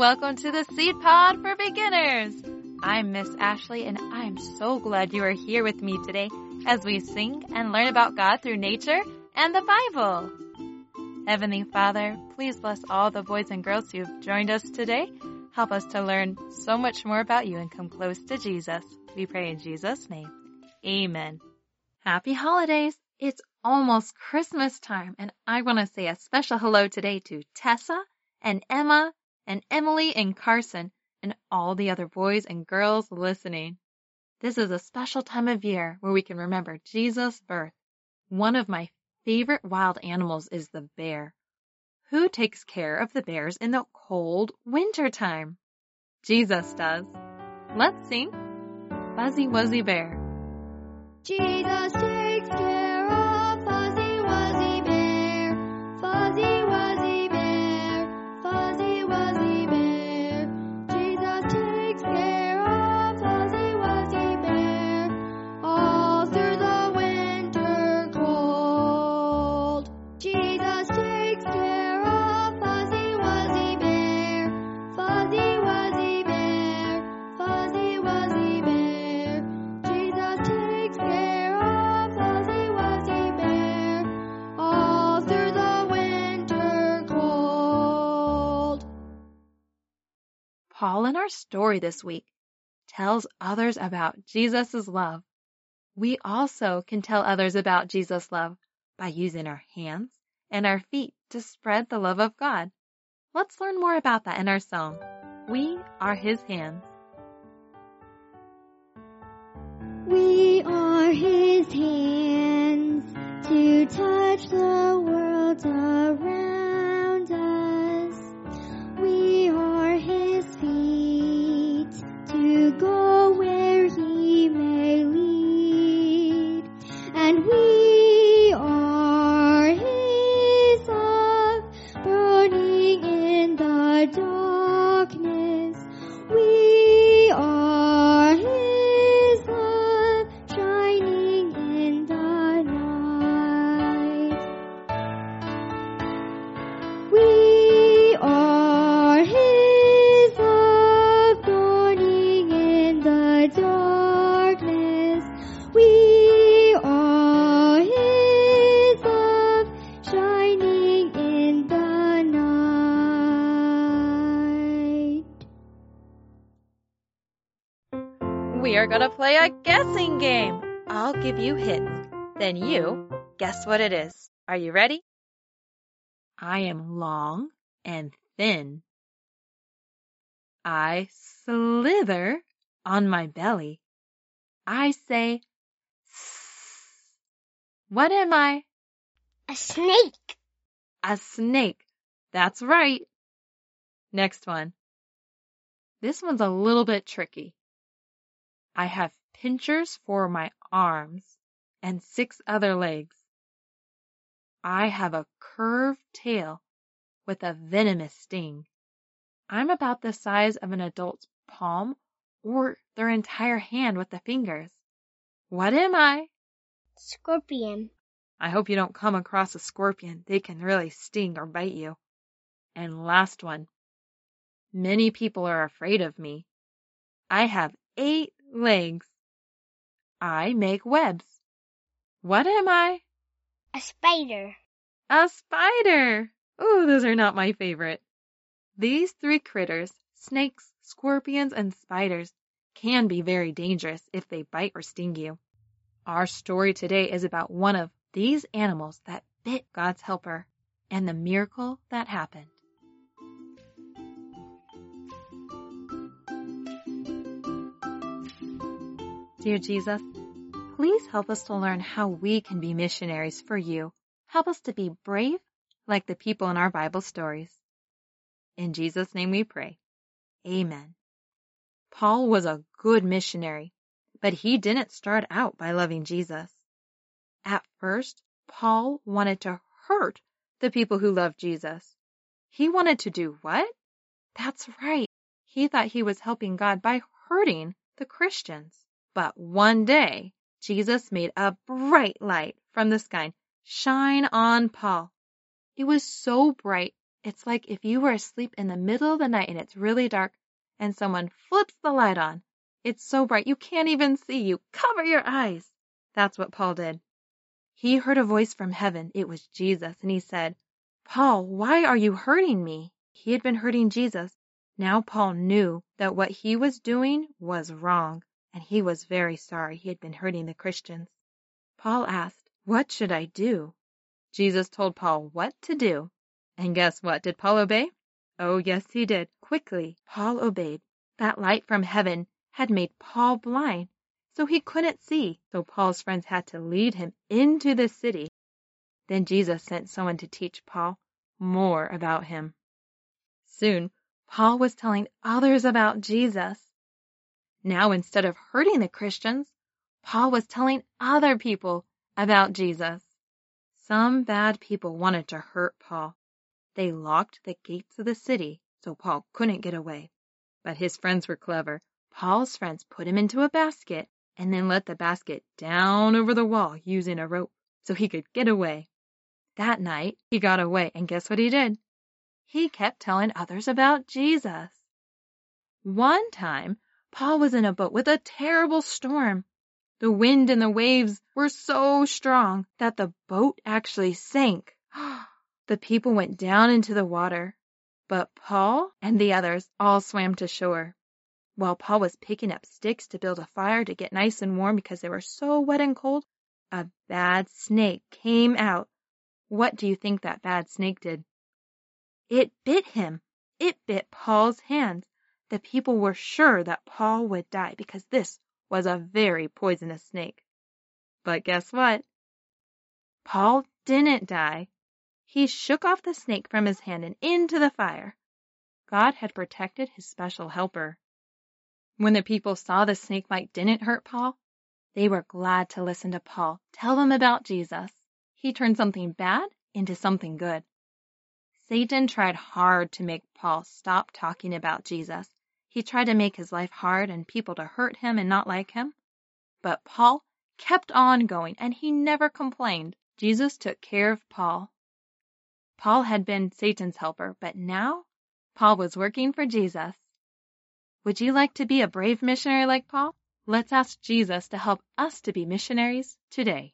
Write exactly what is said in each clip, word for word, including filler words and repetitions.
welcome to the Seed Pod for Beginners. I'm Miss Ashley, and I'm so glad you are here with me today as we sing and learn about God through nature and the Bible. Heavenly Father, please bless all the boys and girls who've joined us today. Help us to learn so much more about you and come close to Jesus. We pray in Jesus' name. Amen. Happy holidays. It's almost Christmas time, and I want to say a special hello today to Tessa and Emma and Emily and Carson and all the other boys and girls listening. This is a special time of year where we can remember Jesus' birth. One of my favorite wild animals is the bear. Who takes care of the bears in the cold winter time? Jesus does. Let's sing Fuzzy Wuzzy Bear. Jesus takes care of Fuzzy Wuzzy Bear, Fuzzy Wuzzy Bear, Fuzzy Wuzzy Bear. Jesus takes care of Fuzzy Wuzzy Bear, all through the winter cold. Jesus takes care of Fuzzy Wuzzy Bear, Fuzzy Wuzzy Bear, Fuzzy Wuzzy Bear. Jesus takes care of Fuzzy Wuzzy Bear, all through the winter cold. Paul in our story this week tells others about Jesus' love. We also can tell others about Jesus' love by using our hands and our feet to spread the love of God. Let's learn more about that in our song, We Are His Hands. We are His hands to touch the world around us. We are His feet to go where He may lead. And we are His love burning in the darkness. We are His love shining in the night. We are His love burning in the darkness. We are His love shining in the night. We are going to play a guessing game. I'll give you hints. Then you guess what it is. Are you ready? I am long and thin. I slither on my belly. I say, "Sss." What am I? A snake. A snake. That's right. Next one. This one's a little bit tricky. I have pinchers for my arms and six other legs. I have a curved tail with a venomous sting. I'm about the size of an adult's palm or their entire hand with the fingers. What am I? Scorpion. I hope you don't come across a scorpion. They can really sting or bite you. And last one. Many people are afraid of me. I have eight legs. I make webs. What am I? A spider. A spider. Ooh, those are not my favorite. These three critters, snakes, scorpions, and spiders, can be very dangerous if they bite or sting you. Our story today is about one of these animals that bit God's helper and the miracle that happened. Dear Jesus, please help us to learn how we can be missionaries for you. Help us to be brave like the people in our Bible stories. In Jesus' name we pray. Amen. Paul was a good missionary, but he didn't start out by loving Jesus. At first, Paul wanted to hurt the people who loved Jesus. He wanted to do what? That's right. He thought he was helping God by hurting the Christians. But one day, Jesus made a bright light from the sky shine on Paul. It was so bright It's like if you were asleep in the middle of the night and it's really dark and someone flips the light on. It's so bright you can't even see. You cover your eyes. That's what Paul did. He heard a voice from heaven. It was Jesus, and he said, Paul, why are you hurting me? He had been hurting Jesus. Now Paul knew that what he was doing was wrong, and he was very sorry he had been hurting the Christians. Paul asked, what should I do? Jesus told Paul what to do. And guess what? Did Paul obey? Oh, yes, he did. Quickly, Paul obeyed. That light from heaven had made Paul blind, so he couldn't see. So Paul's friends had to lead him into the city. Then Jesus sent someone to teach Paul more about him. Soon, Paul was telling others about Jesus. Now, instead of hurting the Christians, Paul was telling other people about Jesus. Some bad people wanted to hurt Paul. They locked the gates of the city so Paul couldn't get away. But his friends were clever. Paul's friends put him into a basket and then let the basket down over the wall using a rope so he could get away. That night, he got away, and guess what he did? He kept telling others about Jesus. One time, Paul was in a boat with a terrible storm. The wind and the waves were so strong that the boat actually sank. The people went down into the water, but Paul and the others all swam to shore. While Paul was picking up sticks to build a fire to get nice and warm because they were so wet and cold, a bad snake came out. What do you think that bad snake did? It bit him. It bit Paul's hands. The people were sure that Paul would die because this was a very poisonous snake. But guess what? Paul didn't die. He shook off the snake from his hand and into the fire. God had protected his special helper. When the people saw the snake bite didn't hurt Paul, they were glad to listen to Paul tell them about Jesus. He turned something bad into something good. Satan tried hard to make Paul stop talking about Jesus. He tried to make his life hard and people to hurt him and not like him. But Paul kept on going, and he never complained. Jesus took care of Paul. Paul had been Satan's helper, but now Paul was working for Jesus. Would you like to be a brave missionary like Paul? Let's ask Jesus to help us to be missionaries today.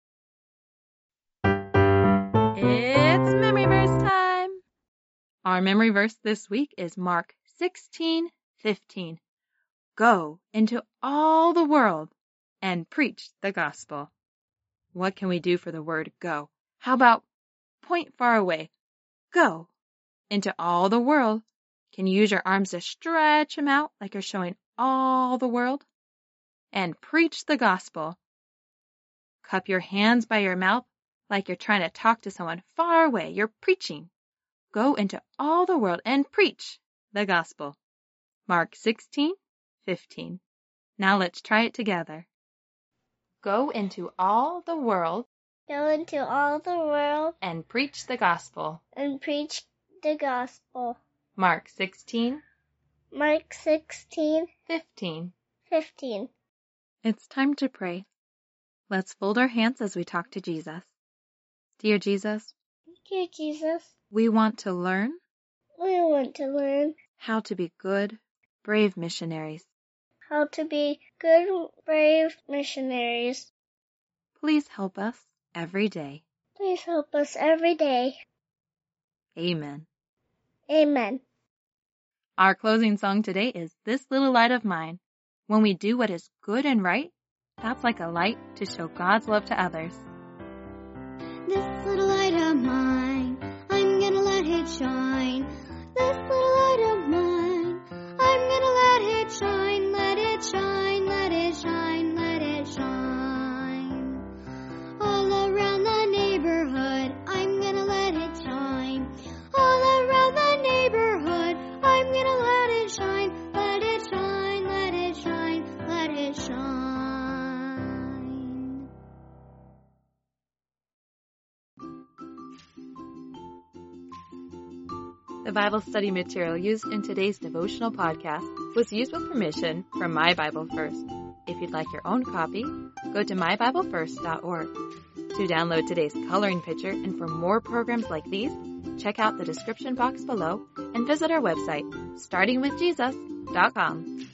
It's Memory Verse time! Our memory verse this week is Mark sixteen fifteen. Go into all the world and preach the gospel. What can we do for the word go? How about point far away? Go into all the world. Can you use your arms to stretch them out like you're showing all the world? And preach the gospel. Cup your hands by your mouth like you're trying to talk to someone far away. You're preaching. Go into all the world and preach the gospel. Mark sixteen fifteen. Now let's try it together. Go into all the world. Go into all the world And preach the gospel. and preach the gospel. Mark sixteen Mark sixteen fifteen. fifteen. It's time to pray. Let's fold our hands as we talk to Jesus. Dear Jesus, Dear Jesus, we want to learn we want to learn how to be good, brave missionaries. how to be good, brave missionaries. Please help us every day. Please help us every day. Amen. Amen. Our closing song today is This Little Light of Mine. When we do what is good and right, that's like a light to show God's love to others. This little light of mine, I'm gonna let it shine. This little light of mine, I'm gonna let it shine, let it shine, let it shine, let it shine. All around the neighborhood, I'm gonna let it shine. All around the neighborhood, I'm gonna let it shine, let it shine, let it shine, let it shine. The Bible study material used in today's devotional podcast was used with permission from My Bible First. If you'd like your own copy, go to my bible first dot org. To download today's coloring picture and for more programs like these, check out the description box below and visit our website, starting with jesus dot com.